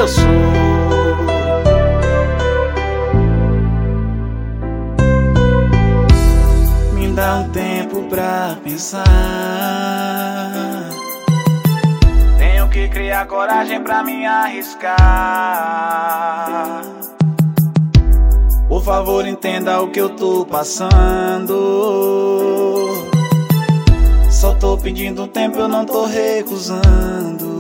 eu sou. Me dá um tempo pra pensar. Tenho que criar coragem pra me arriscar. Por favor, entenda o que eu tô passando. Só tô pedindo tempo, eu não tô recusando.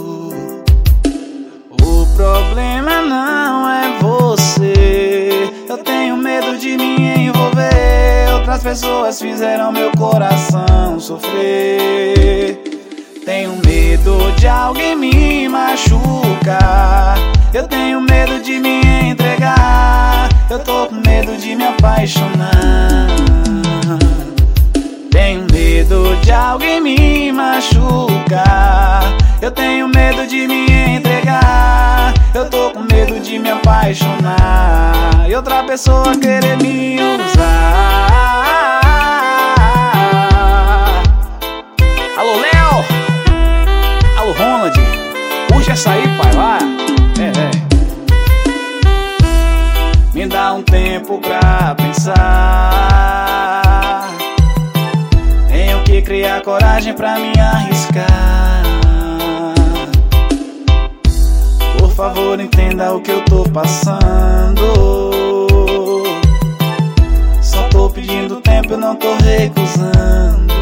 O problema não é você. Eu tenho medo de me envolver. Outras pessoas fizeram meu coração sofrer. Tenho medo de alguém me machucar. Eu tenho medo de me entregar. Eu tô com medo de me apaixonar. Tenho medo de alguém me machucar. Eu tenho medo de me entregar. Eu tô com medo de me apaixonar e outra pessoa querer me usar. Alô, Léo! Alô, Ronald! Puxa essa aí, pai, vai! Me dá um tempo pra pensar. Tenho que criar coragem pra me arriscar. Por favor, entenda o que eu tô passando. Só tô pedindo tempo, eu não tô recusando.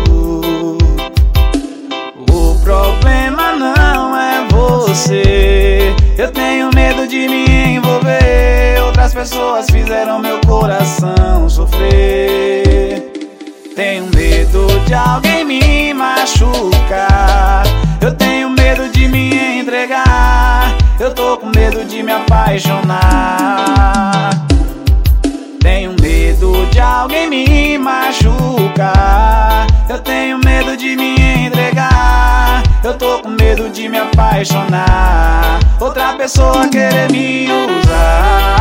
O problema não é você. Eu tenho medo de me envolver. Outras pessoas fizeram meu coração sofrer. Tenho medo de alguém me machucar. Eu tenho medo de me entregar. Eu tô com medo de me apaixonar. Tenho medo de alguém me machucar. Eu tenho medo de me entregar. Eu tô com medo de me apaixonar. Outra pessoa querer me usar.